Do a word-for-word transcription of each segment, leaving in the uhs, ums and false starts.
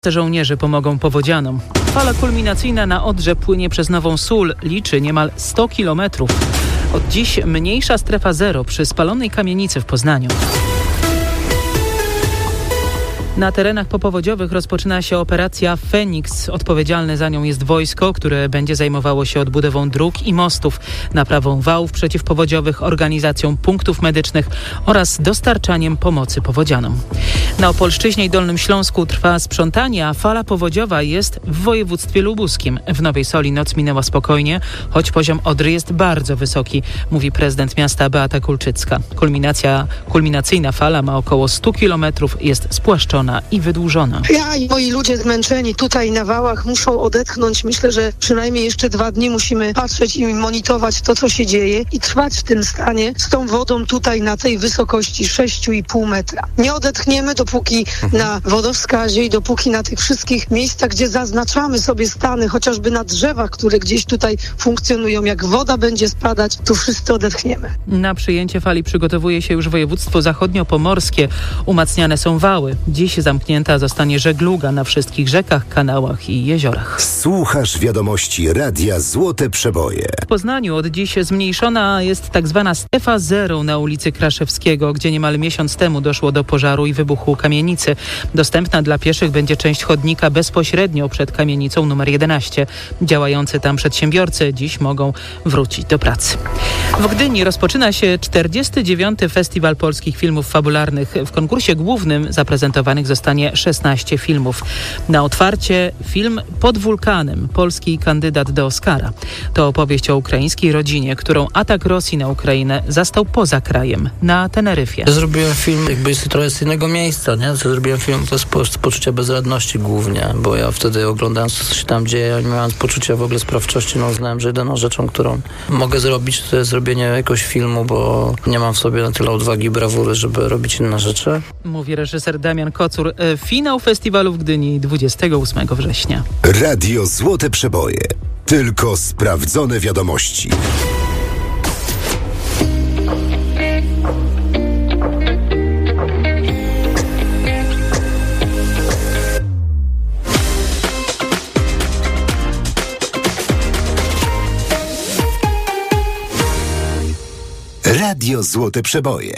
Żołnierzy pomogą powodzianom. Fala kulminacyjna na Odrze płynie przez Nową Sól, liczy niemal sto kilometrów. Od dziś mniejsza strefa zero przy spalonej kamienicy w Poznaniu. Na terenach popowodziowych rozpoczyna się operacja Feniks. Odpowiedzialne za nią jest wojsko, które będzie zajmowało się odbudową dróg i mostów, naprawą wałów przeciwpowodziowych, organizacją punktów medycznych oraz dostarczaniem pomocy powodzianom. Na Opolszczyźnie i Dolnym Śląsku trwa sprzątanie, a fala powodziowa jest w województwie lubuskim. W Nowej Soli noc minęła spokojnie, choć poziom Odry jest bardzo wysoki, mówi prezydent miasta Beata Kulczycka. Kulminacja, kulminacyjna fala ma około sto kilometrów, jest spłaszczona i wydłużona. Ja i moi ludzie zmęczeni tutaj na wałach muszą odetchnąć. Myślę, że przynajmniej jeszcze dwa dni musimy patrzeć i monitorować to, co się dzieje i trwać w tym stanie z tą wodą tutaj na tej wysokości sześć i pół metra. Nie odetchniemy, dopóki na wodowskazie i dopóki na tych wszystkich miejscach, gdzie zaznaczamy sobie stany, chociażby na drzewach, które gdzieś tutaj funkcjonują, jak woda będzie spadać, tu wszyscy odetchniemy. Na przyjęcie fali przygotowuje się już województwo zachodniopomorskie. Umacniane są wały. Dziś zamknięta zostanie żegluga na wszystkich rzekach, kanałach i jeziorach. Słuchasz wiadomości Radia Złote Przeboje. W Poznaniu od dziś zmniejszona jest tak zwana strefa zero na ulicy Kraszewskiego, gdzie niemal miesiąc temu doszło do pożaru i wybuchu kamienicy. Dostępna dla pieszych będzie część chodnika bezpośrednio przed kamienicą numer jedenaście. Działający tam przedsiębiorcy dziś mogą wrócić do pracy. W Gdyni rozpoczyna się czterdziesty dziewiąty Festiwal Polskich Filmów Fabularnych. W konkursie głównym zaprezentowanych zostanie szesnaście filmów. Na otwarcie film Pod wulkanem, polski kandydat do Oscara. To opowieść o ukraińskiej rodzinie, którą atak Rosji na Ukrainę zastał poza krajem, na Teneryfie. Ja zrobiłem film jakby trochę z innego miejsca, nie? Ja zrobiłem film to z, po, z poczucia bezradności głównie, bo ja wtedy oglądając, co się tam dzieje, nie mając poczucia w ogóle sprawczości, no uznałem, że jedyną rzeczą, którą mogę zrobić, to jest zrobienie jakiegoś filmu, bo nie mam w sobie na tyle odwagi i brawury, żeby robić inne rzeczy. Mówi reżyser Damian Kocur. Finał festiwalu w Gdyni dwudziestego ósmego września. Radio Złote Przeboje. Tylko sprawdzone wiadomości. Radio Złote Przeboje.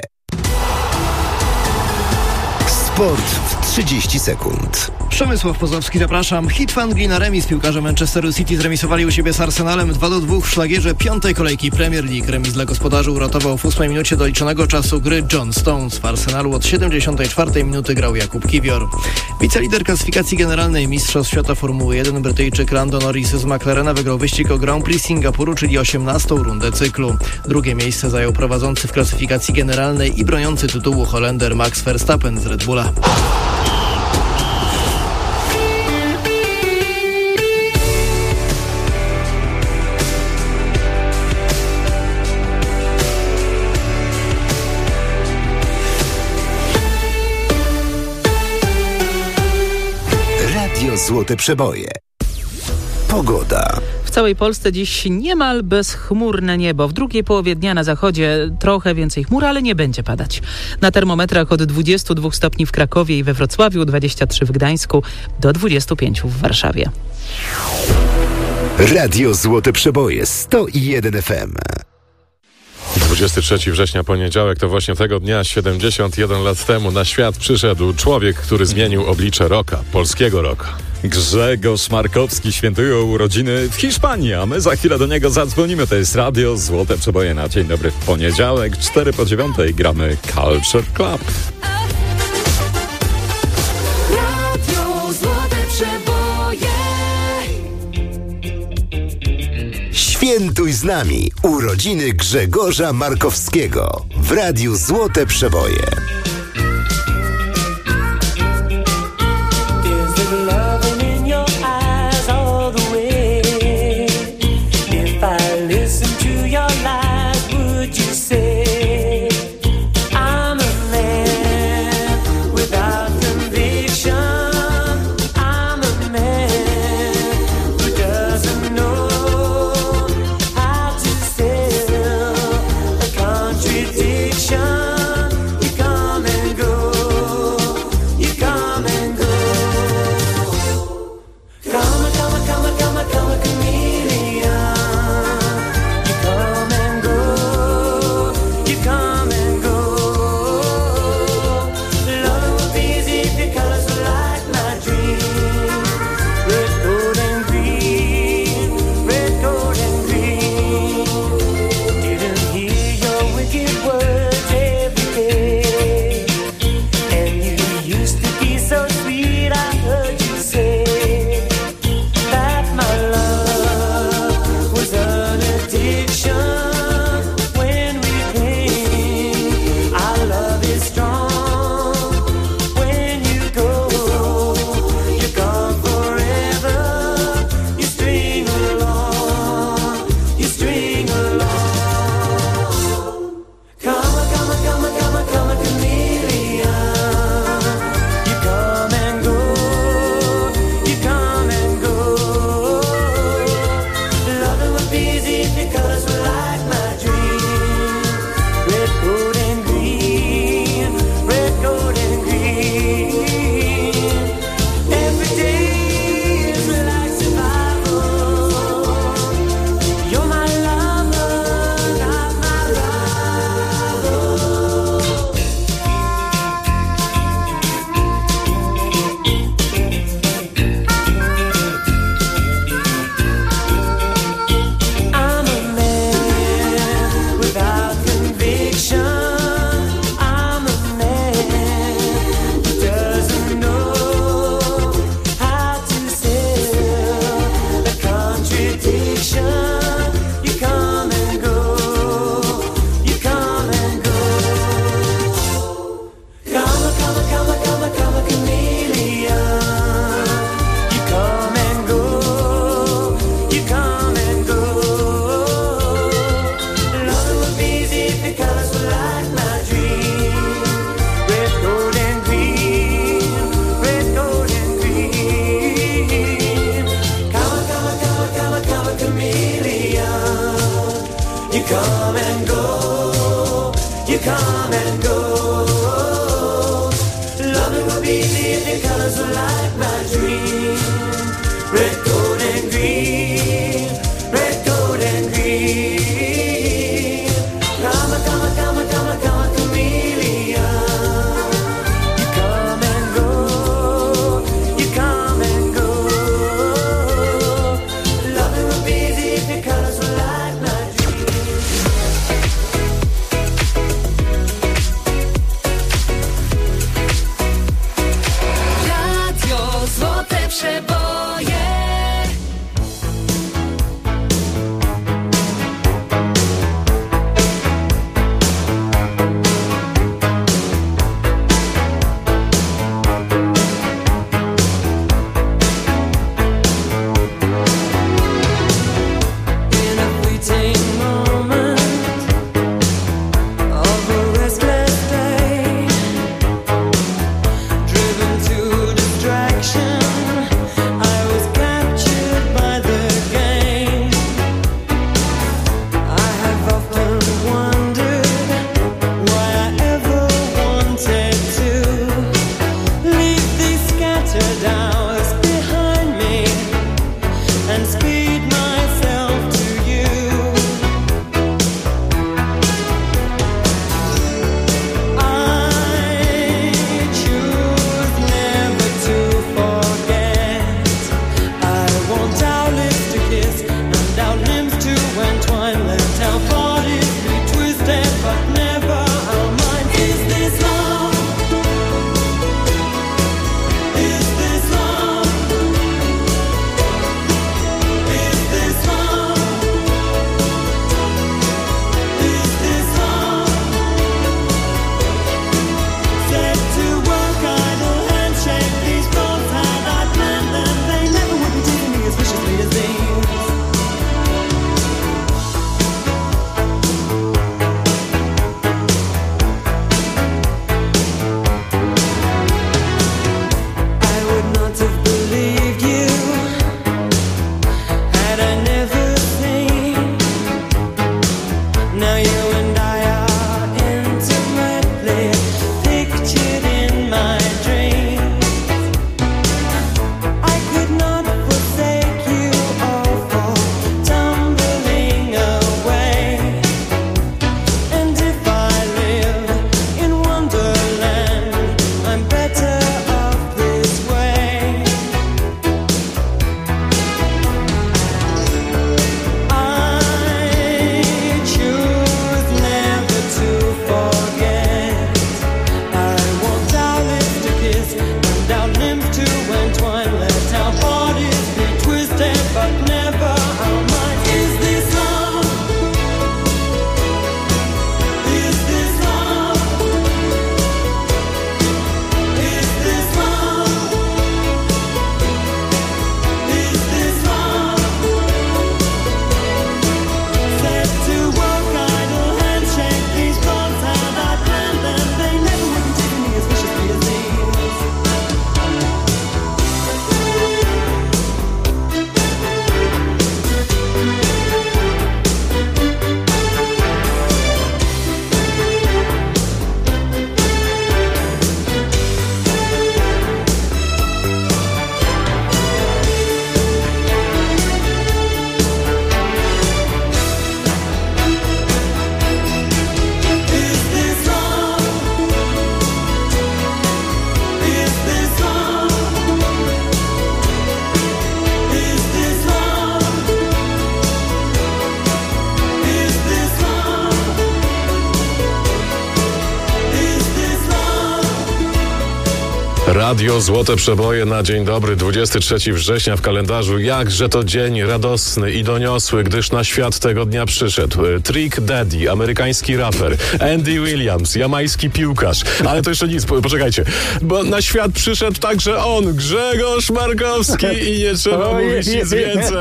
Sport w trzydzieści sekund. Przemysław Pozowski, zapraszam. Hit w Anglii na remis. Piłkarze Manchesteru City zremisowali u siebie z Arsenalem dwa do dwóch w szlagierze piątej kolejki Premier League. Remis dla gospodarzy uratował w ósmej minucie doliczonego czasu gry John Stones. W Arsenalu od siedemdziesiątej czwartej minuty grał Jakub Kiwior. Wicelider klasyfikacji generalnej Mistrzostw Świata Formuły jeden, Brytyjczyk Lando Norris z McLarena wygrał wyścig o Grand Prix Singapuru, czyli osiemnastą rundę cyklu. Drugie miejsce zajął prowadzący w klasyfikacji generalnej i broniący tytułu Holender Max Verstappen z Red Bulla. Złote Przeboje. Pogoda. W całej Polsce dziś niemal bezchmurne niebo. W drugiej połowie dnia na zachodzie trochę więcej chmur, ale nie będzie padać. Na termometrach od dwudziestu dwóch stopni w Krakowie i we Wrocławiu, dwudziestu trzech w Gdańsku, do dwudziestu pięciu w Warszawie. Radio Złote Przeboje, sto jeden F M. dwudziestego trzeciego września, poniedziałek, to właśnie tego dnia siedemdziesiąt jeden lat temu na świat przyszedł człowiek, który zmienił oblicze rocka, polskiego rocka. Grzegorz Markowski świętuje urodziny w Hiszpanii, a my za chwilę do niego zadzwonimy. To jest Radio Złote Przeboje na dzień dobry w poniedziałek, cztery po dziewiątej gramy Culture Club. Radio Złote Przeboje. Świętuj z nami urodziny Grzegorza Markowskiego w Radiu Złote Przeboje. Przeboje. Radio Złote Przeboje na dzień dobry, dwudziestego trzeciego września w kalendarzu. Jakże to dzień radosny i doniosły, gdyż na świat tego dnia przyszedł Trick Daddy, amerykański raper, Andy Williams, jamański piłkarz. Ale to jeszcze nic, poczekajcie, bo na świat przyszedł także on, Grzegorz Markowski i nie trzeba mówić nic więcej.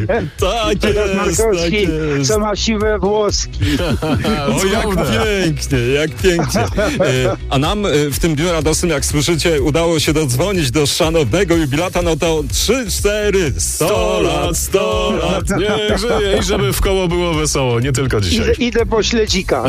Tak jest, Markowski, tak jest. co ma siwe włoski. O, jak pięknie, jak pięknie. E, a nam e, w tym dniu radosnym, jak słyszycie, udało się dodzwonić do szanownego jubilata, no to trzy, cztery, sto lat, sto lat. Niech żyje i żeby w koło było wesoło, nie tylko dzisiaj. Idę, idę po śledzika.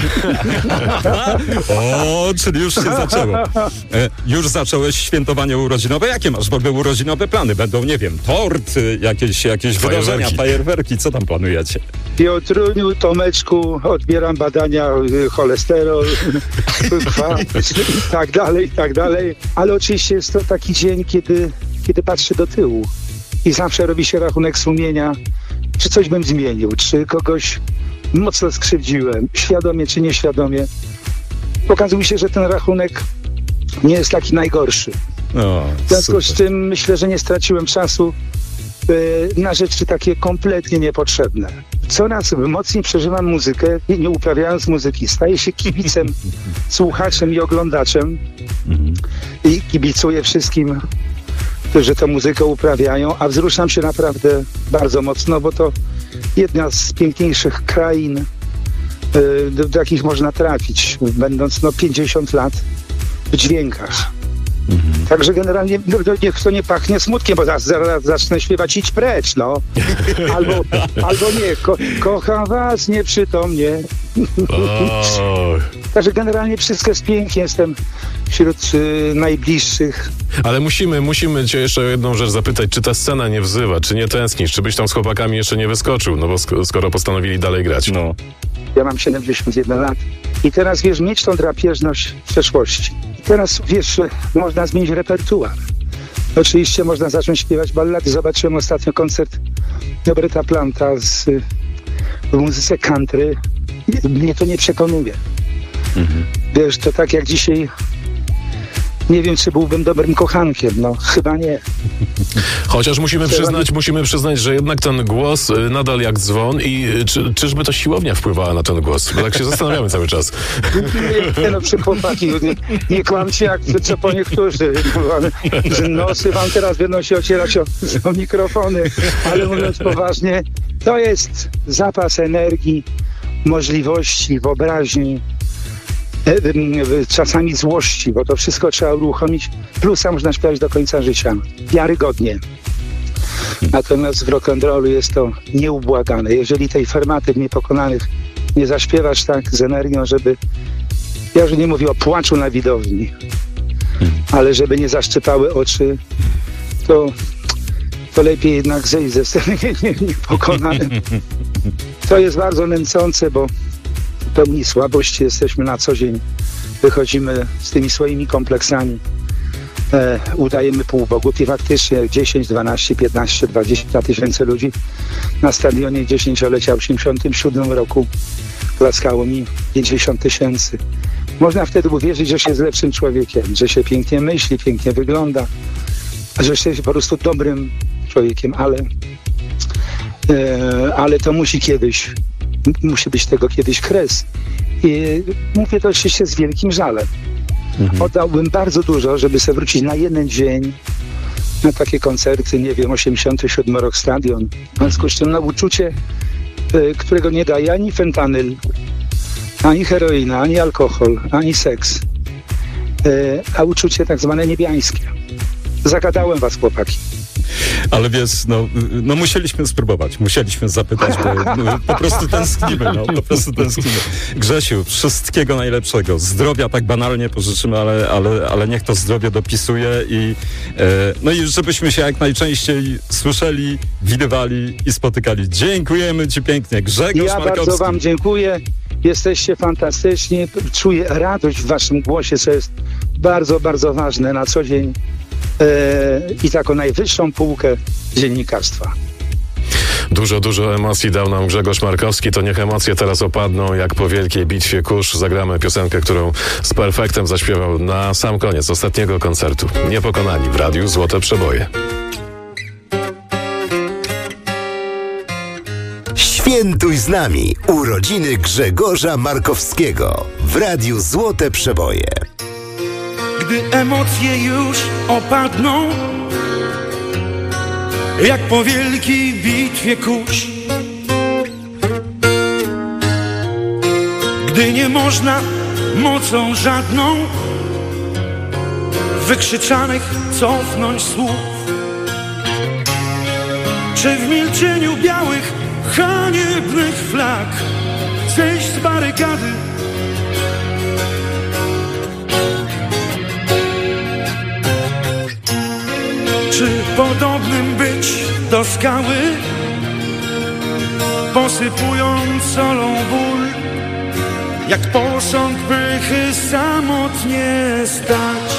O, czyli już się zaczęło. E, już zacząłeś świętowanie urodzinowe. Jakie masz w ogóle urodzinowe plany? Będą, nie wiem, tort, jakieś, jakieś Fajerwerki. wydarzenia, fajerwerki. Co tam planujecie? Piotruniu, Tomeczku, odbieram badania, y, cholesterol, kwas, i tak dalej, i tak dalej. Ale oczywiście jest to taki dzień, kiedy, kiedy patrzę do tyłu i zawsze robi się rachunek sumienia, czy coś bym zmienił, czy kogoś mocno skrzywdziłem, świadomie czy nieświadomie. Okazuje się, że ten rachunek nie jest taki najgorszy. No, W związku z super. tym myślę, że nie straciłem czasu y, na rzeczy takie kompletnie niepotrzebne. Coraz mocniej przeżywam muzykę, nie, nie uprawiając muzyki. Staję się kibicem, słuchaczem i oglądaczem Mhm. i kibicuję wszystkim, którzy tę muzykę uprawiają, a wzruszam się naprawdę bardzo mocno, bo to jedna z piękniejszych krain, y, do, do jakich można trafić, będąc no pięćdziesiąt lat w dźwiękach. Mhm. Także generalnie no, no, niech to nie pachnie smutkiem, bo zaraz, zaraz zacznę śpiewać idź precz, no. Albo, albo nie, ko, kocham was nieprzytomnie. O, Także generalnie wszystko jest pięknie, jestem wśród y, najbliższych. ale musimy, musimy cię jeszcze o jedną rzecz zapytać, czy ta scena nie wzywa, czy nie tęsknisz, czy byś tam z chłopakami jeszcze nie wyskoczył, no bo sk- skoro postanowili dalej grać. No. Ja mam siedemdziesiąt jeden lat i teraz, wiesz, mieć tą drapieżność w przeszłości. I teraz, wiesz, można zmienić repertuar. Oczywiście można zacząć śpiewać ballady. Zobaczyłem ostatnio koncert Roberta Planta z, w muzyce country. Mnie to nie przekonuje. Mhm. Wiesz, to tak jak dzisiaj... Nie wiem, czy byłbym dobrym kochankiem. No, chyba nie. Chociaż musimy przyznać, musimy przyznać, że jednak ten głos y, nadal jak dzwon i y, czy, czyżby to siłownia wpływała na ten głos? Bo tak się zastanawiamy cały czas. Nie, no, przy chłopaki, nie, nie kłamcie jak co po niektórzy. Że nosy wam teraz będą się ocierać o, o mikrofony. Ale mówiąc poważnie, to jest zapas energii, możliwości, wyobraźni, e, e, czasami złości, bo to wszystko trzeba uruchomić. Plusa można śpiewać do końca życia. Wiarygodnie. Natomiast w rock'n'rollu jest to nieubłagane. Jeżeli tej Fermaty Niepokonanych nie zaśpiewasz tak z energią, żeby... Ja już nie mówię o płaczu na widowni, ale żeby nie zaszczypały oczy, to, to lepiej jednak zejść ze sceny Niepokonanym. To jest bardzo nęcące, bo w pełni słabości jesteśmy na co dzień. Wychodzimy z tymi swoimi kompleksami. E, udajemy półbogów i faktycznie dziesięć, dwanaście, piętnaście, dwadzieścia tysięcy ludzi na stadionie dziesięciolecia w osiemdziesiątym siódmym roku klaskało mi pięćdziesiąt tysięcy. Można wtedy uwierzyć, że się jest lepszym człowiekiem, że się pięknie myśli, pięknie wygląda, że się jest po prostu dobrym człowiekiem, ale, e, ale to musi kiedyś, musi być tego kiedyś kres. I mówię to oczywiście z wielkim żalem. Mhm. Oddałbym bardzo dużo, żeby sobie wrócić na jeden dzień na takie koncerty, nie wiem, osiemdziesiąty siódmy rok stadion. W związku z czym na uczucie, y, którego nie daje ani fentanyl, ani heroina, ani alkohol, ani seks, y, a uczucie tak zwane niebiańskie. Zagadałem was, chłopaki. Ale wiesz, no, no musieliśmy spróbować, musieliśmy zapytać, bo no, po prostu tęsknimy, no, po prostu tęsknimy. Grzesiu, wszystkiego najlepszego, zdrowia tak banalnie pożyczymy, ale, ale, ale niech to zdrowie dopisuje i e, no i żebyśmy się jak najczęściej słyszeli, widywali i spotykali. Dziękujemy ci pięknie, Grzegorz Ja Markowski. bardzo wam dziękuję, jesteście fantastyczni, czuję radość w waszym głosie, co jest bardzo, bardzo ważne na co dzień. I taką najwyższą półkę dziennikarstwa. Dużo, dużo emocji dał nam Grzegorz Markowski. To niech emocje teraz opadną, jak po wielkiej bitwie kurz. Zagramy piosenkę, którą z perfektem zaśpiewał na sam koniec ostatniego koncertu. Niepokonani w Radiu Złote Przeboje. Świętuj z nami urodziny Grzegorza Markowskiego w Radiu Złote Przeboje. Gdy emocje już opadną, jak po wielkiej bitwie kurz, gdy nie można mocą żadną wykrzyczanych cofnąć słów, czy w milczeniu białych, haniebnych flag zejść z barykady, czy podobnym być do skały, posypując solą ból, jak posąg pychy samotnie stać.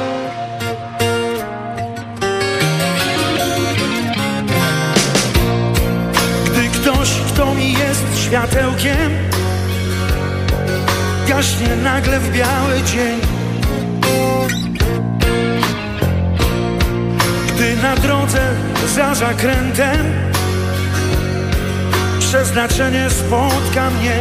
Gdy ktoś, kto mi jest światełkiem, gaśnie nagle w biały dzień, Gdy na drodze za zakrętem przeznaczenie spotka mnie,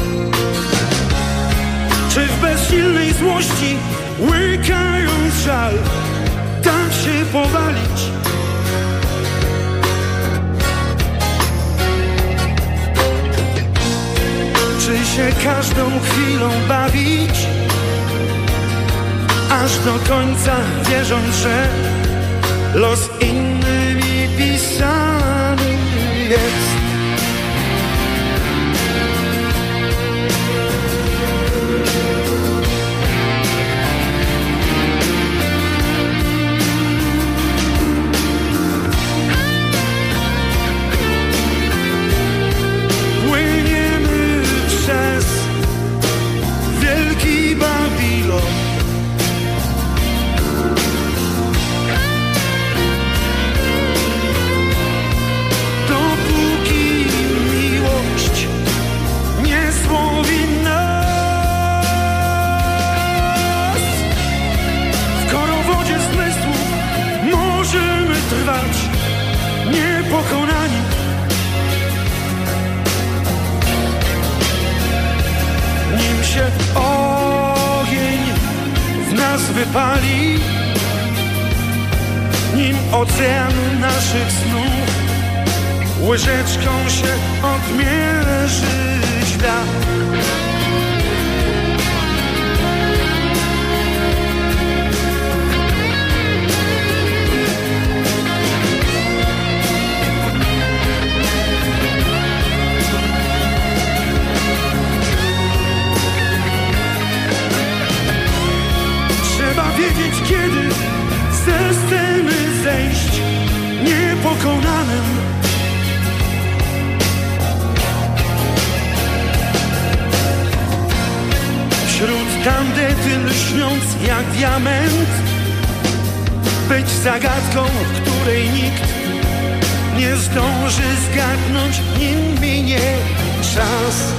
czy w bezsilnej złości łykając żal dam się powalić? Czy się każdą chwilą bawić, aż do końca wierząc, że los innymi pisany jest? Płyniemy przez wielki Babilon, niepokonani. Nim się ogień w nas wypali, nim ocean naszych snów łyżeczką się odmierzyć da. Wiedzieć, kiedy ze sceny zejść niepokonanym. Wśród tandety lśniąc jak diament, być zagadką, której nikt nie zdąży zgadnąć, nim minie czas.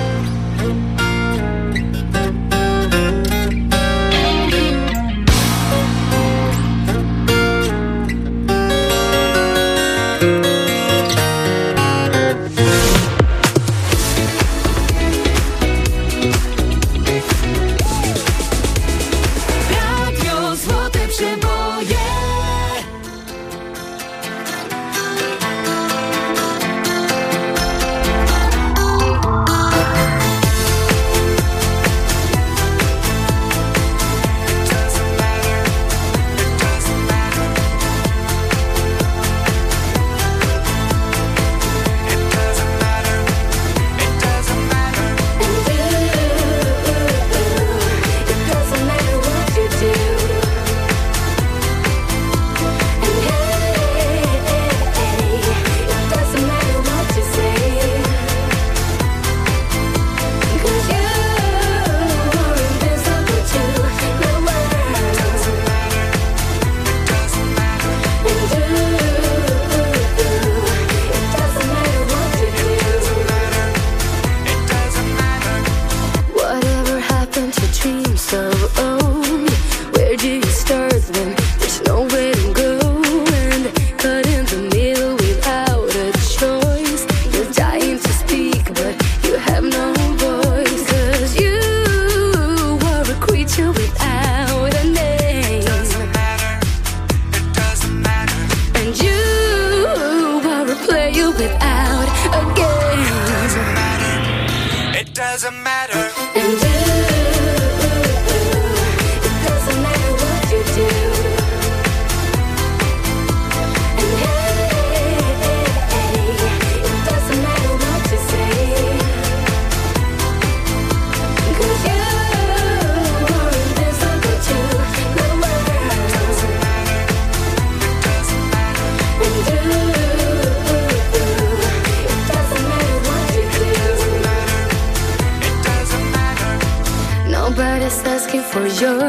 Nobody's asking for your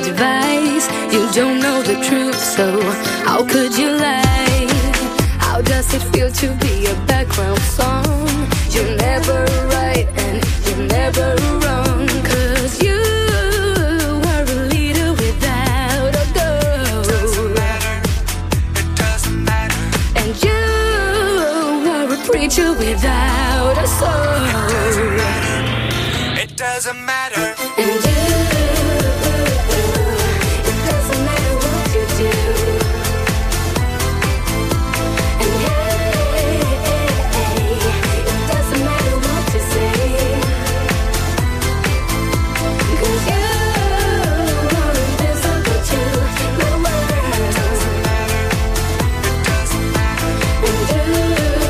advice. You don't know the truth, so how could you lie? How does it feel to be a background song? You're never right and you're never wrong, 'cause you are a leader without a goal. It doesn't matter, it preacher without a soul. It doesn't matter. And you, it doesn't matter what you do. And hey, it doesn't matter what you say. 'Cause you're invisible to the world. And you,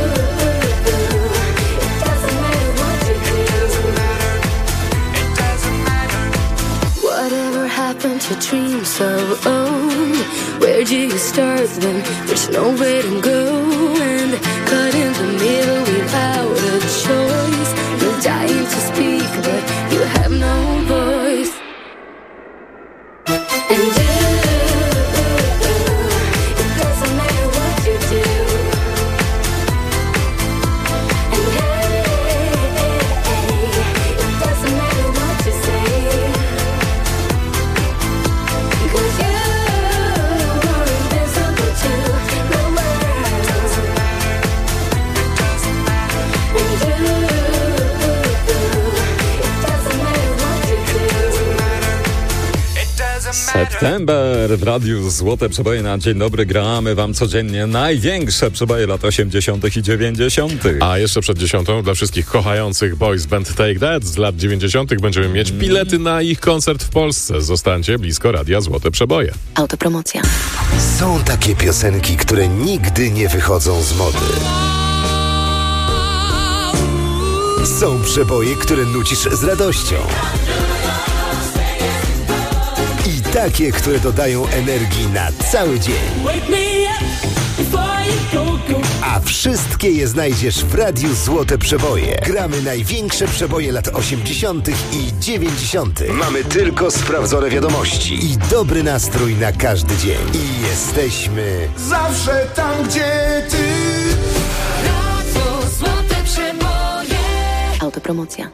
it doesn't matter what you do. Whatever happened to dreams so old? Where do you start when there's nowhere to go? And caught in the middle without a choice. You're dying to speak, but you have no voice. And you, it doesn't matter what you do. And hey, it doesn't matter what you say. 'Cause you're invisible to the world. And you, it doesn't matter what you do. It doesn't matter. September w Radiu Złote Przeboje na Dzień Dobry. Gramy wam codziennie największe przeboje lat osiemdziesiątych i dziewięćdziesiątych. A jeszcze przed dziesiątą dla wszystkich kochających boys band Take That z lat dziewięćdziesiątych będziemy mieć bilety na ich koncert w Polsce. Zostańcie blisko Radia Złote Przeboje. Autopromocja. Są takie piosenki, które nigdy nie wychodzą z mody. Są przeboje, które nucisz z radością. I takie, które dodają energii na cały dzień. A wszystkie je znajdziesz w Radiu Złote Przeboje. Gramy największe przeboje lat osiemdziesiątych i dziewięćdziesiątych. Mamy tylko sprawdzone wiadomości i dobry nastrój na każdy dzień. I jesteśmy Zawsze tam, gdzie ty. Radio Złote Przeboje. Autopromocja.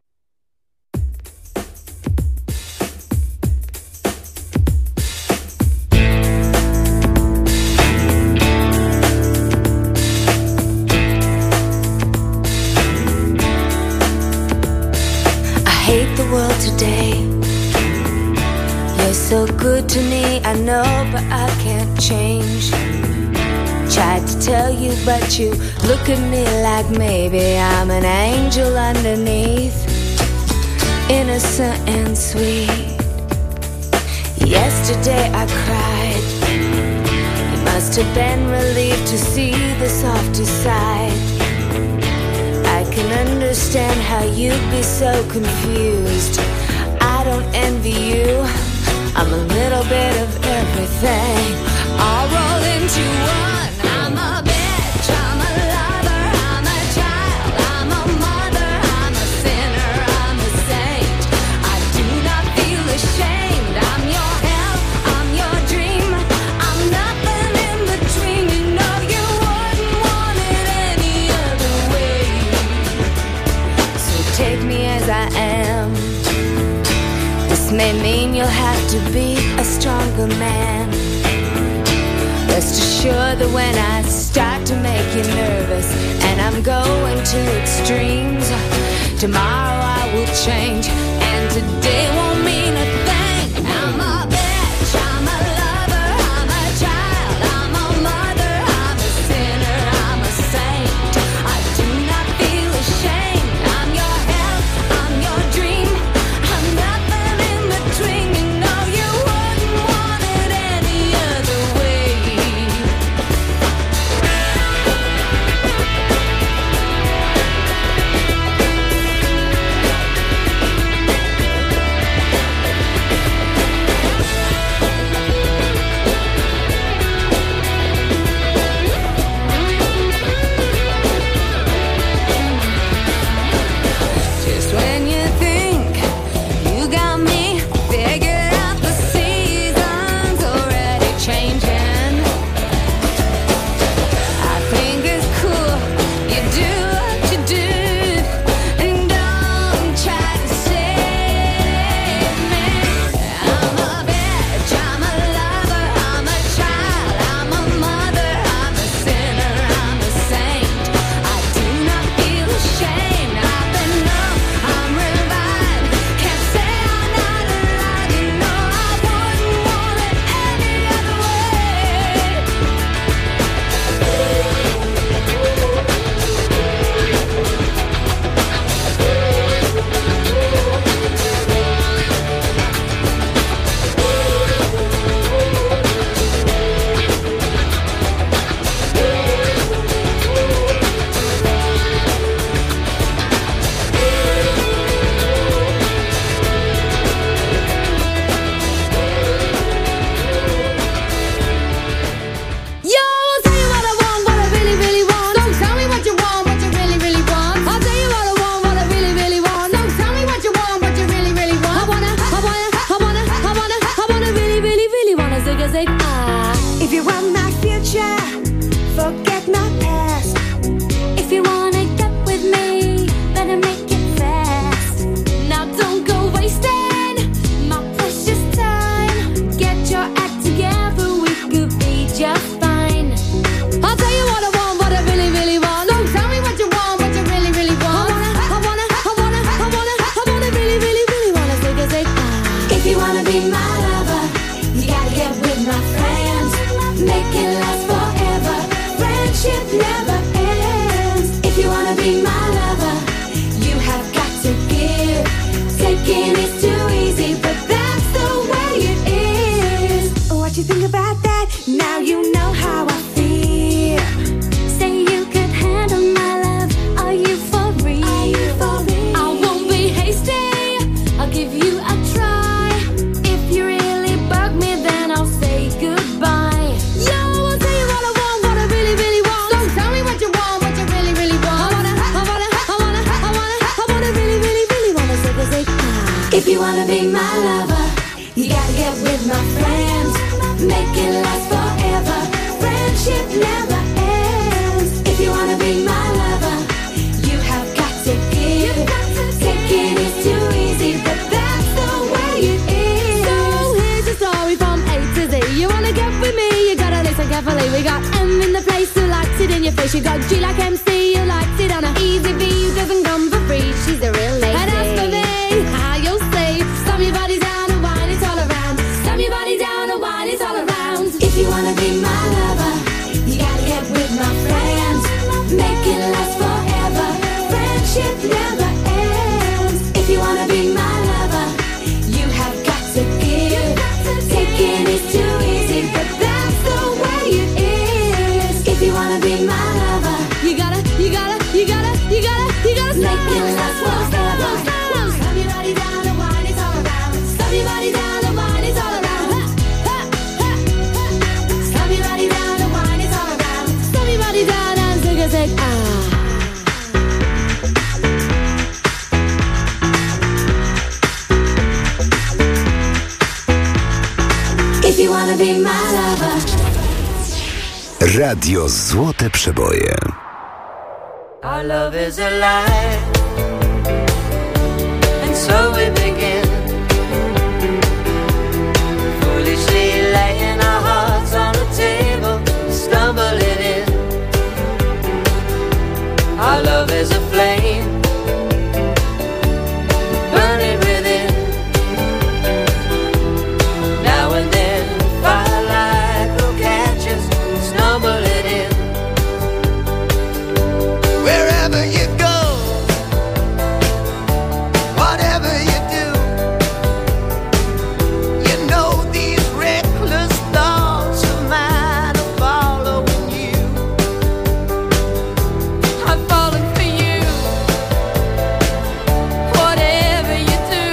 I hate the world today. You're so good to me, I know, but I can't change. Tried to tell you, but you look at me like maybe I'm an angel underneath, innocent and sweet. Yesterday I cried. You must have been relieved to see the softer side. I can understand how you'd be so confused. I don't envy you. I'm a little bit of everything, all rolled into one. I'm a bitch, I'm a lover, I'm a child, I'm a mother, I'm a sinner, I'm a saint. I do not feel ashamed. I'm your hell, I'm your dream. I'm nothing in between. You know you wouldn't want it any other way. So take me as I am. This may mean you'll have to be a stronger man. Rest assured that when I start to make you nervous and I'm going to extremes, tomorrow I will change and today won't mean a thing. I'm a bitch, I'm a lover, I'm a child, I'm a mother, I'm a sinner, I'm a saint. I do not feel ashamed. I'm your hell, I'm your dream. I'm nothing in between. You know you wouldn't want it any other way. wanna be my lover, you gotta get with my friends, make it last forever. Friendship never ends. If you wanna be my lover, you have got to give. Taking is too easy, but that's the way it is. So here's a story from A to Z. You wanna get with me, you gotta listen carefully. We got M in the place who likes it in your face. You got G like M C, who likes it on a easy V, who doesn't come for free. She's a real lady. And as for me, how you'll say, slam your body down and wine it all around. Slam your body down and wine it all around. If you wanna be my lover, you gotta get with my friends, make it last forever. Friendship never ends. If you wanna be my lover, you have got to give. Taking is too easy, but that's the way it is. If you wanna be my lover, you gotta, you gotta, you gotta, you gotta, you gotta make it last forever. Slam your body down and wine it all around. Slam your body down and wine it all around. Slam your body down and wine it all around. Slam your body down and take a sec. Ah. If you wanna be my lover. Radio Złote Przeboje. Our love is alive, and so we begin, foolishly laying our hearts on the table, stumbling in. Our love is a flame, burning within. Now and then, firelight will catch us, stumbling in. Wherever you go, whatever you do, you know these reckless thoughts of mine are following you. I'm falling for you, whatever you do.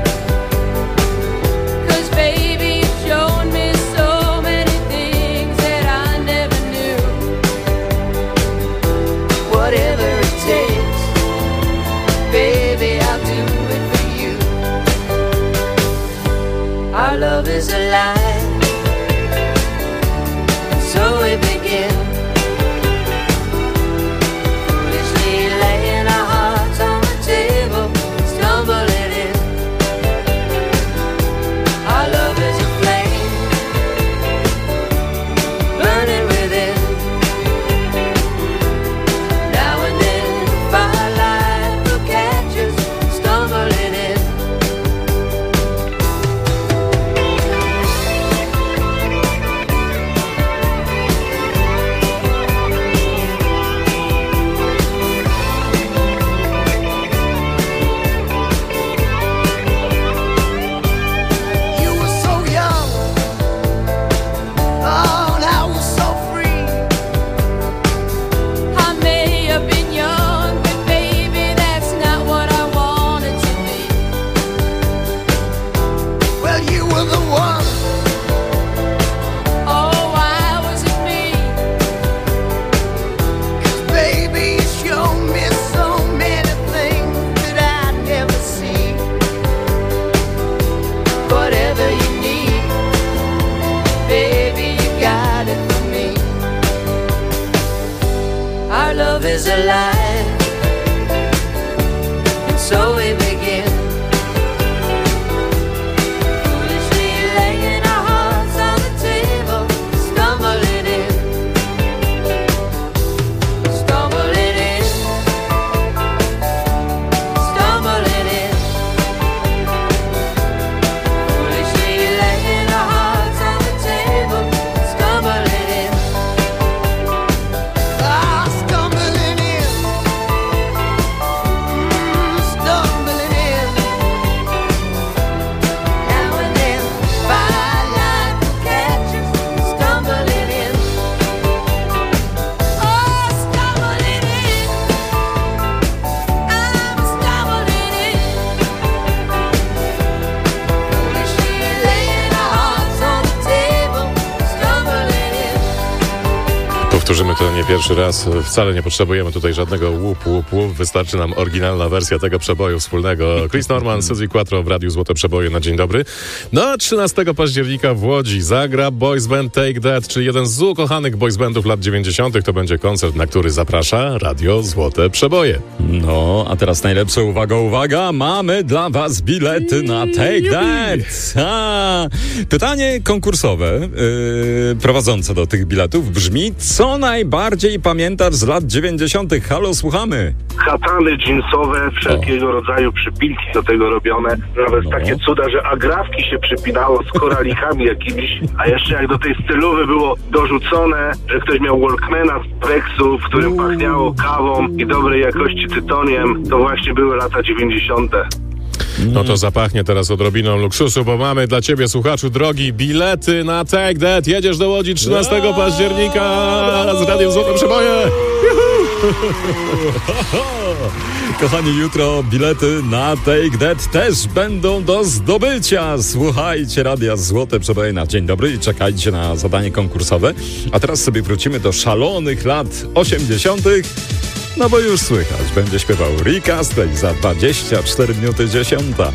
'Cause baby, you've shown me so many things that I never knew. Whatever it takes, baby, I'll do it for you. Our love is alive, so we begin, foolishly laying our hearts on the table, stumbling in. Our love is a flame, burning within. Now and then, firelight will catch us, stumbling in. You were so young, oh, and I was so free. I may have been young, but baby, that's not what I wanted to be. Well, you were the one. Oh, why was it me? 'Cause baby, you showed me so many things that I'd never see. Whatever you need, baby, you got it for me. Our love is alive, and so we begin, foolishly laying our hearts on the table, stumbling in, stumbling in, stumbling in. Foolishly laying our hearts on the table, stumbling in. Ah, stumbling in, mm, stumbling in. Now and then, firelight will catch us, stumbling in. Oh, stumbling in. I'm stumbling in. Foolishly laying our hearts on the table, stumbling in. Powtórzymy to to nie pierwszy raz. Wcale nie potrzebujemy tutaj żadnego łup, łup, łup. Wystarczy nam oryginalna wersja tego przeboju wspólnego. Chris Norman, Suzy Quattro w Radiu Złote Przeboje na dzień dobry. No a trzynastego października w Łodzi zagra boys band Take That, czyli jeden z ukochanych boys bandów lat dziewięćdziesiątych. To będzie koncert, na który zaprasza Radio Złote Przeboje. No, a teraz najlepsze, uwaga, uwaga, mamy dla was bilety na Take That. A, pytanie konkursowe yy, prowadzące do tych biletów brzmi: co najbardziej pamiętasz z lat dziewięćdziesiątych? Halo, słuchamy. Katany dżinsowe, wszelkiego o. rodzaju przypinki do tego robione. Nawet no. takie cuda, że agrafki się przypinało z koralikami jakimiś. A jeszcze jak do tej stylowy było dorzucone, że ktoś miał Walkmana z Plexu, w którym pachniało kawą i dobrej jakości tytoniem, to właśnie były lata dziewięćdziesiąte. No to zapachnie teraz odrobiną luksusu, bo mamy dla ciebie, słuchaczu drogi, bilety na Take That. Jedziesz do Łodzi trzynastego października z Radiem Złote Przeboje. Kochani, jutro bilety na Take That też będą do zdobycia. Słuchajcie Radia Złote Przeboje na dzień dobry i czekajcie na zadanie konkursowe. A teraz sobie wrócimy do szalonych lat osiemdziesiątych. No bo już słychać, będzie śpiewał Rick Astley za dwadzieścia cztery minuty dziesiąta.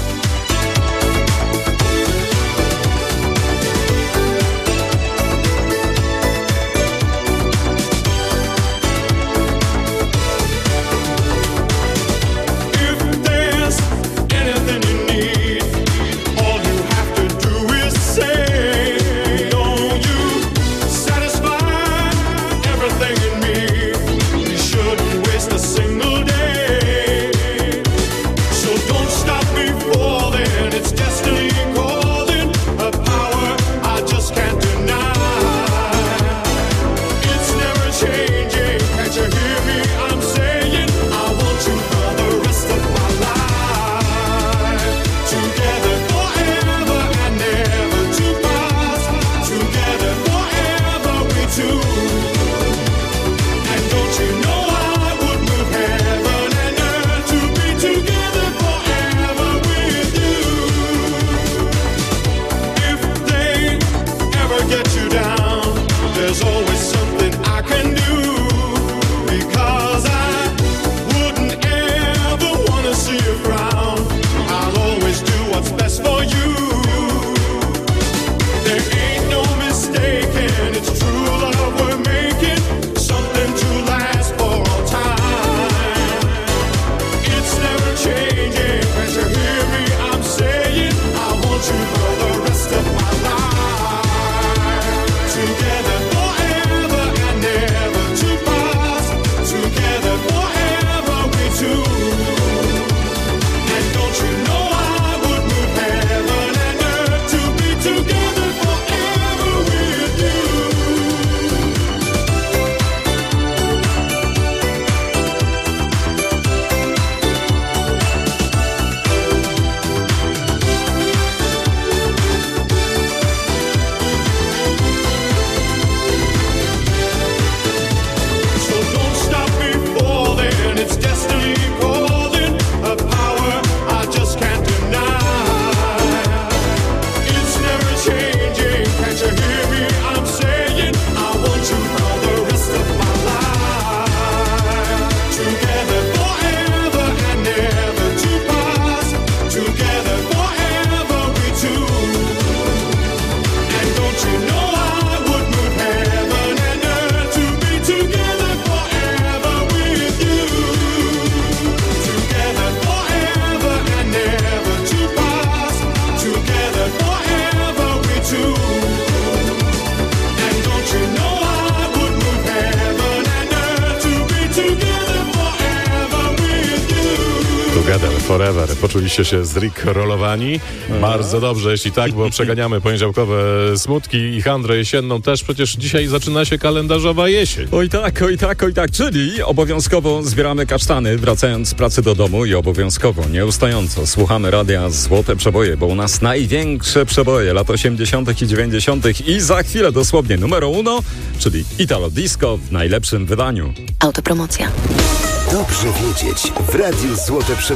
Forever. Poczuliście się z Rick rollowani? Bardzo dobrze, jeśli tak, bo przeganiamy poniedziałkowe smutki i handrę jesienną też. Przecież dzisiaj zaczyna się kalendarzowa jesień. Oj tak, oj tak, oj tak. Czyli obowiązkowo zbieramy kasztany, wracając z pracy do domu i obowiązkowo, nieustająco słuchamy Radia Złote Przeboje, bo u nas największe przeboje lat osiemdziesiątych i dziewięćdziesiątych i za chwilę dosłownie numero uno, czyli Italo Disco w najlepszym wydaniu. Autopromocja. Dobrze wiedzieć w Radiu Złote Przeboje.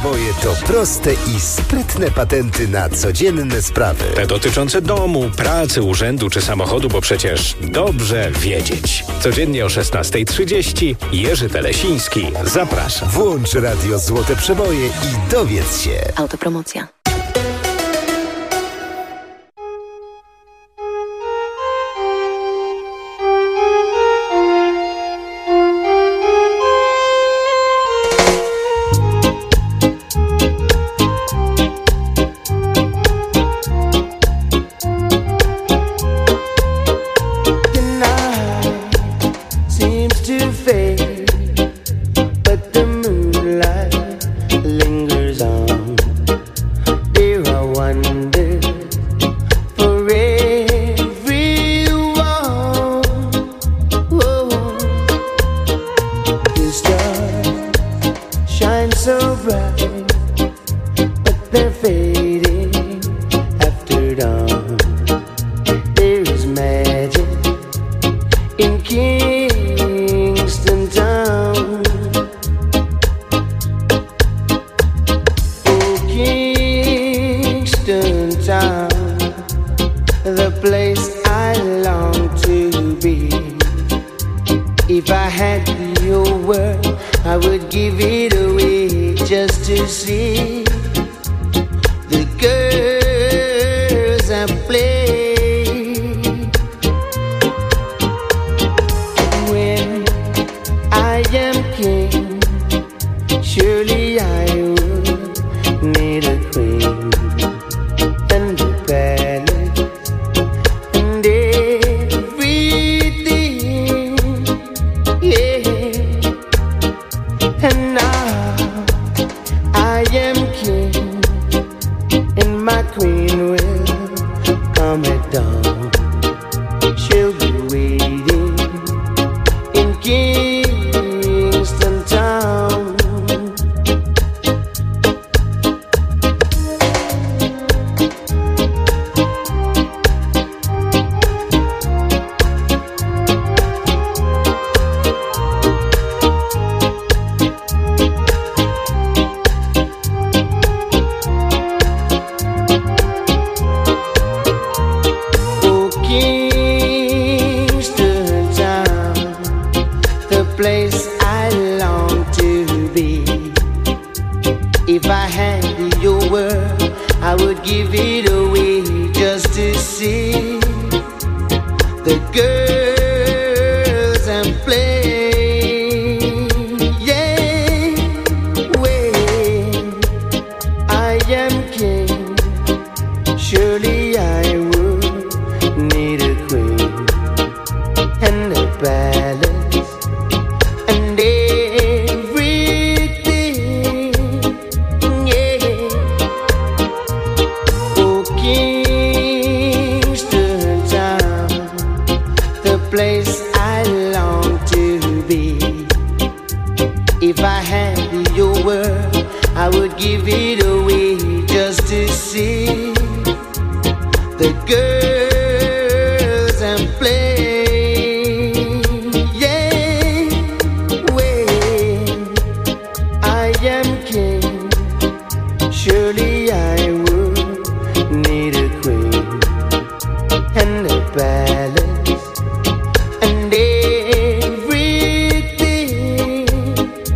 Przeboje to proste i sprytne patenty na codzienne sprawy. Te dotyczące domu, pracy, urzędu czy samochodu, bo przecież dobrze wiedzieć. Codziennie o szesnasta trzydzieści Jerzy Telesiński zaprasza. Włącz Radio Złote Przeboje i dowiedz się. Autopromocja.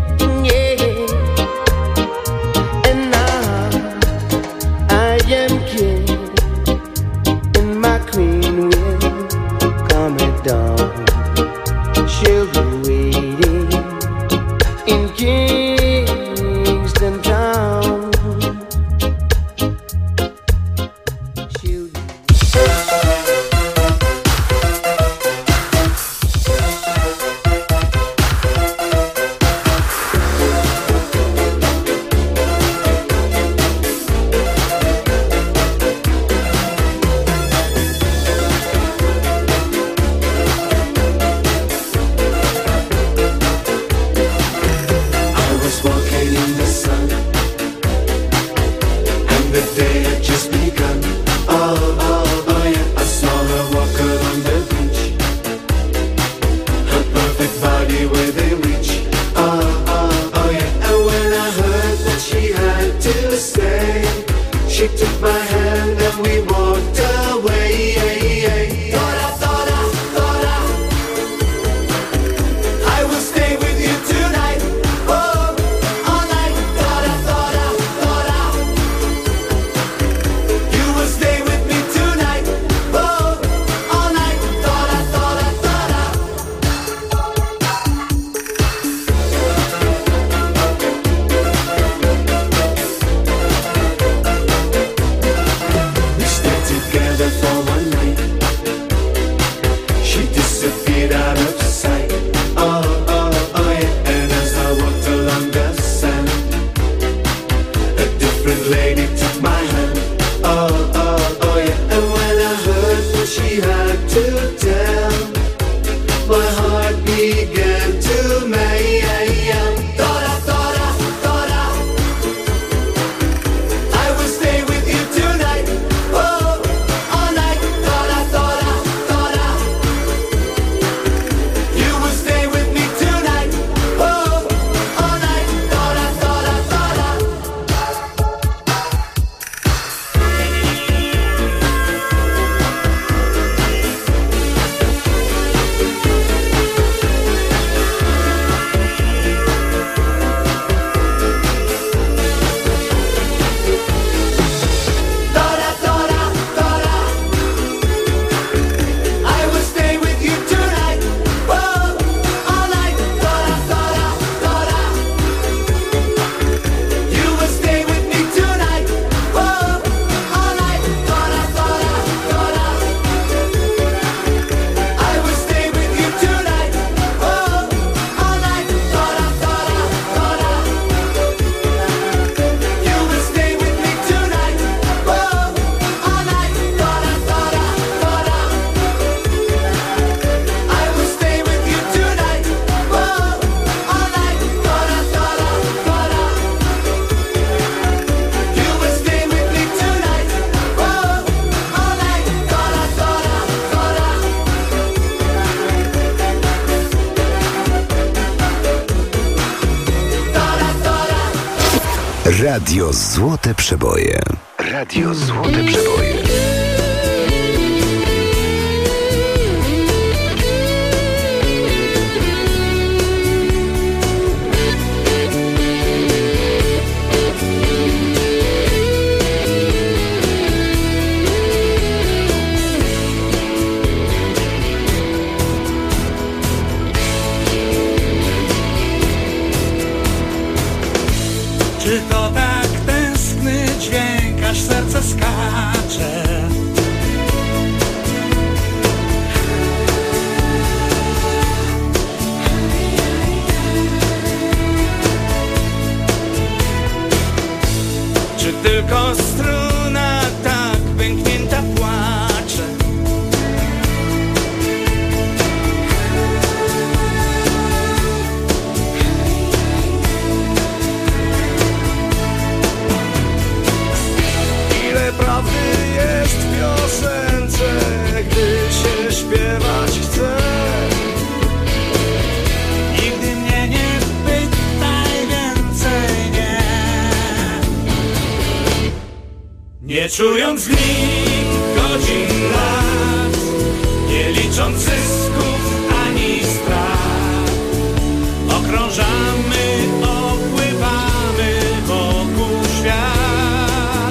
I am king. Radio Złote Przeboje. Radio Złote Przeboje. Czy to tak tęskny dźwięk, aż serce skacze? Czy tylko struna tak pęknięta płacze? Ile prawdy jest w piosence, gdy się śpiewać chce? Nigdy mnie nie pytaj więcej, nie. Nie czując dni, godzin, lat, nie licząc zysków ani strat, okrążamy, opływamy wokół świat.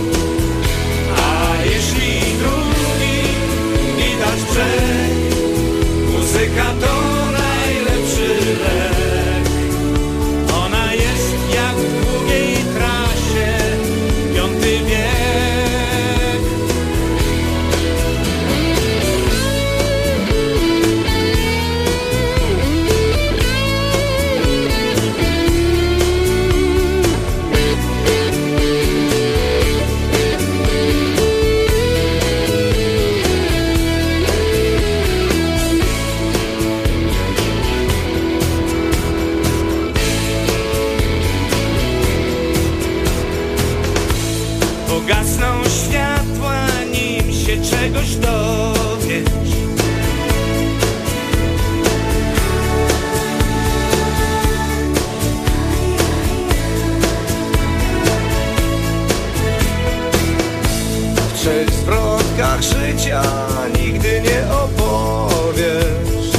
A jeśli drugi widać brzeg, muzyka to najlepszy lek. Ona jest jak w długiej trasie, piąty wiek. Pogasną światła, nim się czegoś dowiesz. W trzech zwrotkach życia nigdy nie opowiesz.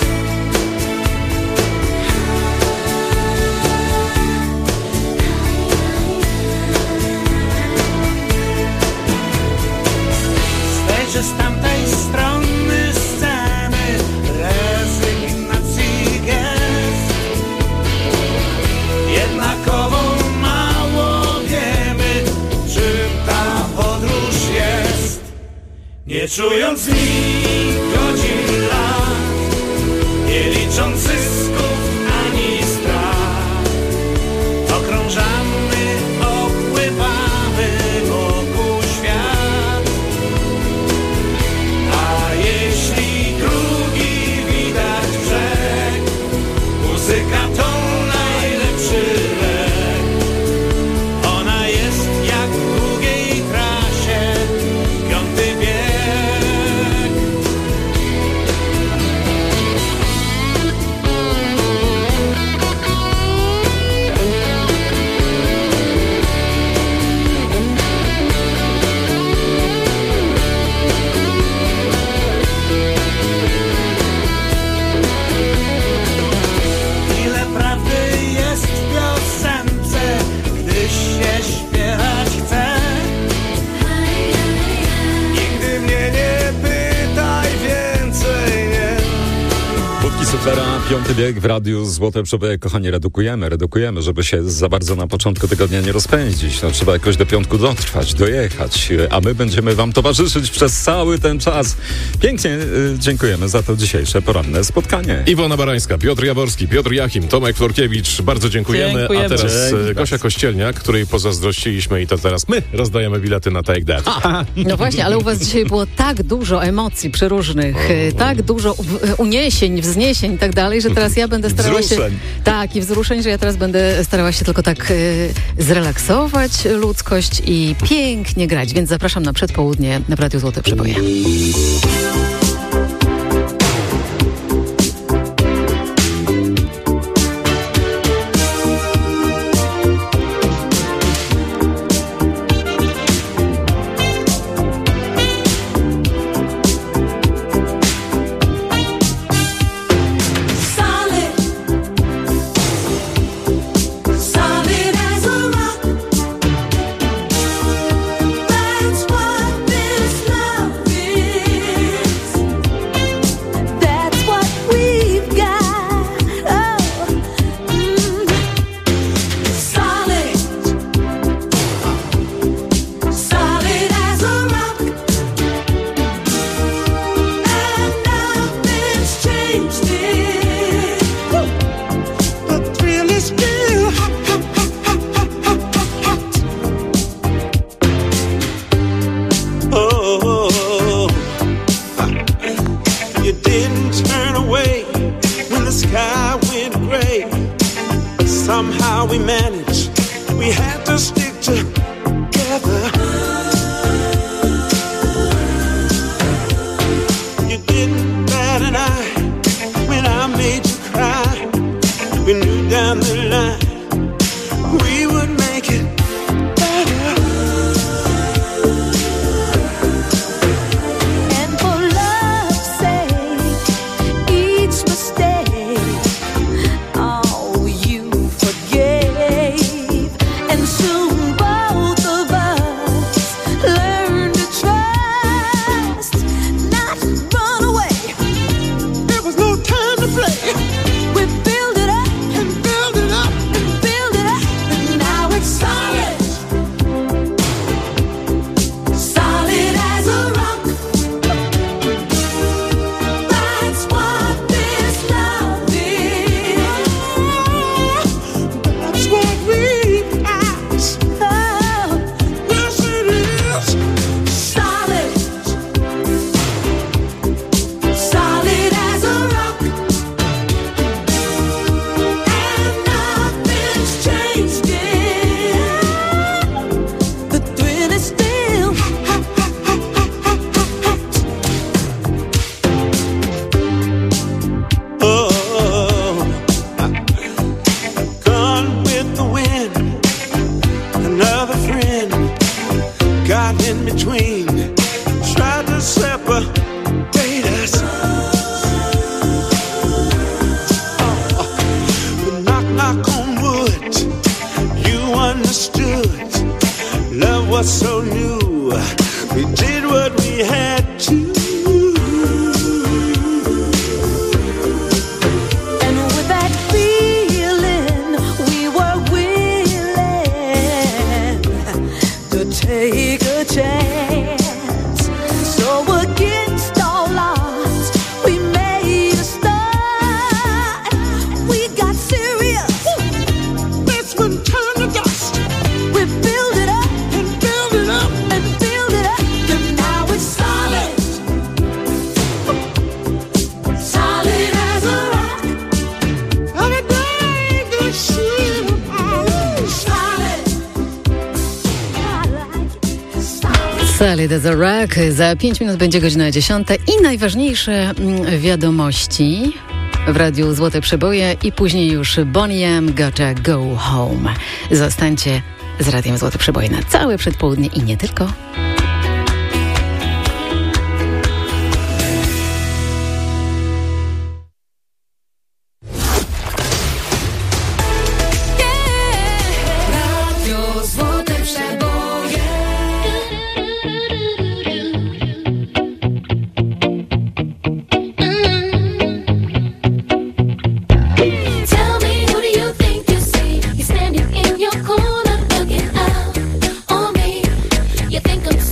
Że z tamtej strony sceny rezygnacji gest. Jednakowo mało wiemy, czym ta podróż jest. Nie czując dni, godzin, lat, nie licząc zysków ani strat, okrążamy, opływamy wokół świat. A jeśli drugi widać brzeg, muzyka to najlepszy lek. Ona jest jak w długiej trasie, piąty wiek. Ile prawdy jest w piosence, gdy się śpiewać chce? Nigdy mnie nie pytaj więcej, nie. Budki Suflera, piąty bieg w Radiu Złote Przeboje. Kochani, redukujemy, redukujemy, żeby się za bardzo na początku tygodnia nie rozpędzić. No, trzeba jakoś do piątku dotrwać, dojechać, a my będziemy wam towarzyszyć przez cały ten czas. Pięknie y, dziękujemy za to dzisiejsze poranne spotkanie. Iwona Barańska, Piotr Jaworski, Piotr Jachim, Tomek Florkiewicz. Bardzo dziękujemy. Dziękujemy. A teraz Dzięki e, Gosia Kościelniak, której pozazdrościliśmy i to teraz my rozdajemy bilety na Take That. No właśnie, ale u was dzisiaj było tak dużo emocji przeróżnych, e, tak dużo u- uniesień, wzniesień i tak dalej, że teraz ja będę starała się... Wzruszeń. Tak, i wzruszeń, że ja teraz będę starała się tylko tak e, zrelaksować ludzkość i pięknie grać, więc zapraszam na przedpołudnie na Radio Złote Przeboje. in the grave. Somehow we managed. We had to stick together. You didn't bat an eye when I made you cry. We knew down the line we would make it better. And for love's sake, each mistake, oh, you forgave. And soon both of us learned to trust, not run away. There was no time to play. We build it up and build it up and build it up, and now it's solid. Solid as a rock. That's what this love is. That's what we ask. Oh, Yes, it is. solid. Solid as a rock. And nothing's changed it. The thrill is still. Oh, gone with the wind. Another friend got in between, tried to separate us. But knock, knock on wood, you understood. Love was so new, we did what we had to. And with that feeling, we were willing to take a chance. So against all odds, we made a start. We got serious. This one turned to dust. We build it up and build it up and build it up, and now it's solid. Solid as a rock. Every day this shit Solid. I like it. Solid. Solid as a Rock. Za pięć minut będzie godzina dziesiąta i najważniejsze mm, wiadomości w Radiu Złote Przeboje i później już Bonnie M. Gotta Go Home. Zostańcie z Radiem Złote Przeboje na całe przedpołudnie i nie tylko. Radio Złote Przeboje. Tell me, who do you think you see? You're standing in your corner looking out on me. You think I'm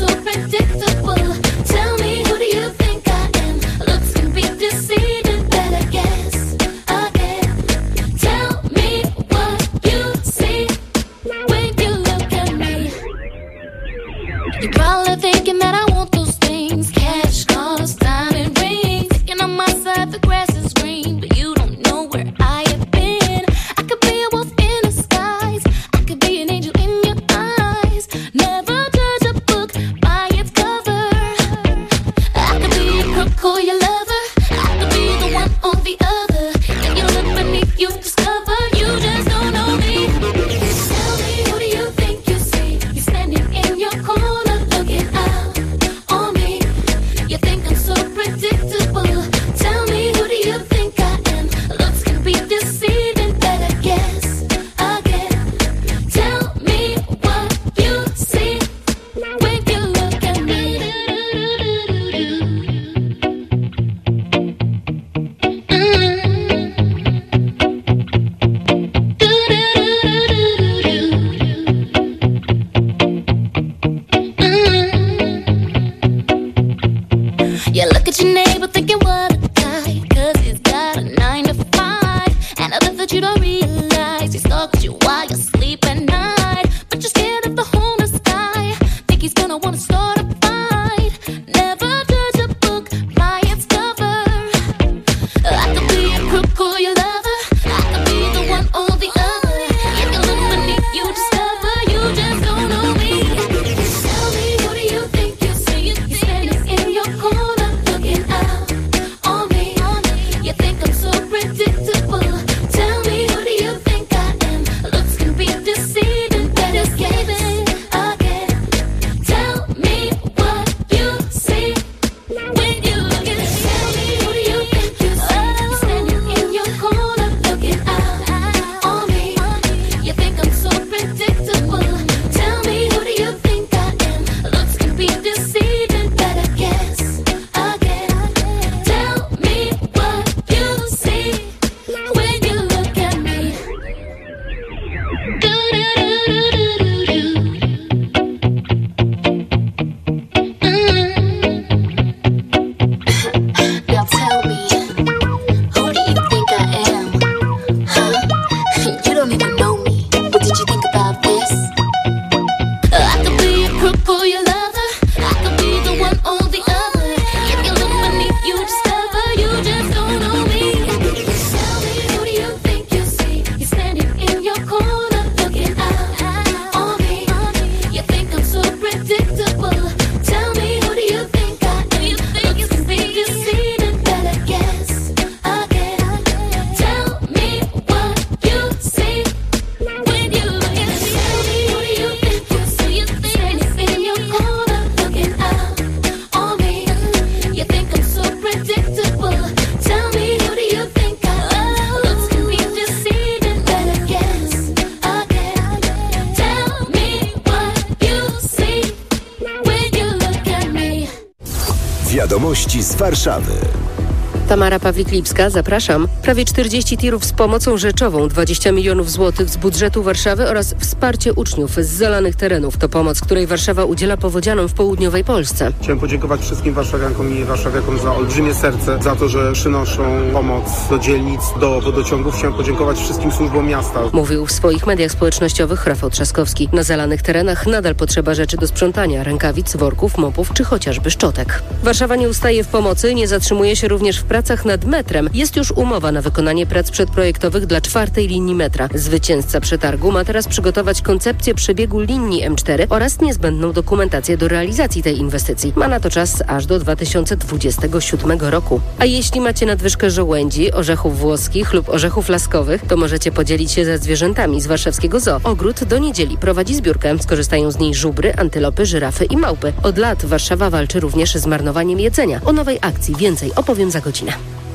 Wiadomości z Warszawy. Tamara Pawlik-Lipska, zapraszam. Prawie czterdzieści tirów z pomocą rzeczową, dwadzieścia milionów złotych z budżetu Warszawy oraz wsparcie uczniów z zalanych terenów. To pomoc, której Warszawa udziela powodzianom w południowej Polsce. Chciałem podziękować wszystkim warszawiankom i warszawiakom za olbrzymie serce, za to, że przynoszą pomoc do dzielnic, do wodociągów. Chciałem podziękować wszystkim służbom miasta. Mówił w swoich mediach społecznościowych Rafał Trzaskowski. Na zalanych terenach nadal potrzeba rzeczy do sprzątania, rękawic, worków, mopów czy chociażby szczotek. Warszawa nie ustaje w pomocy, nie zatrzymuje się również w pracach nad metrem. Jest już umowa na wykonanie prac przedprojektowych dla czwartej linii metra. Zwycięzca przetargu ma teraz przygotować koncepcję przebiegu linii M cztery oraz niezbędną dokumentację do realizacji tej inwestycji. Ma na to czas aż do dwa tysiące dwudziestego siódmego roku. A jeśli macie nadwyżkę żołędzi, orzechów włoskich lub orzechów laskowych, to możecie podzielić się ze zwierzętami z warszawskiego zoo. Ogród do niedzieli prowadzi zbiórkę. Skorzystają z niej żubry, antylopy, żyrafy i małpy. Od lat Warszawa walczy również z marnowaniem jedzenia. O nowej akcji więcej opowiem za godzinę.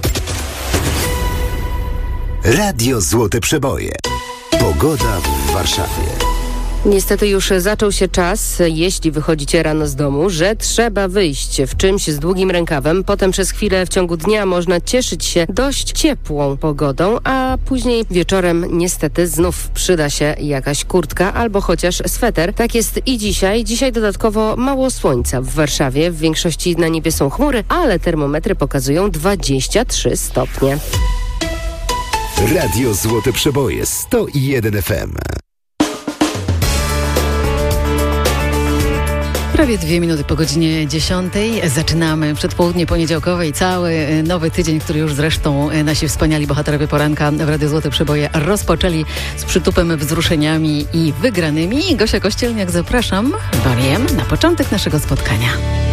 Radio Złote Przeboje. Pogoda w Warszawie. Niestety już zaczął się czas, jeśli wychodzicie rano z domu, że trzeba wyjść w czymś z długim rękawem. Potem przez chwilę w ciągu dnia można cieszyć się dość ciepłą pogodą, a później wieczorem niestety znów przyda się jakaś kurtka albo chociaż sweter. Tak jest i dzisiaj. Dzisiaj dodatkowo mało słońca w Warszawie. W większości na niebie są chmury, ale termometry pokazują dwadzieścia trzy stopnie. Radio Złote Przeboje sto jeden F M. Prawie dwie minuty po godzinie dziesiątej. Zaczynamy przedpołudnie poniedziałkowe i cały nowy tydzień, który już zresztą nasi wspaniali bohaterowie poranka w Radiu Złote Przeboje rozpoczęli z przytupem, wzruszeniami i wygranymi. Gosia Kościelniak, zapraszam Boniem na początek naszego spotkania.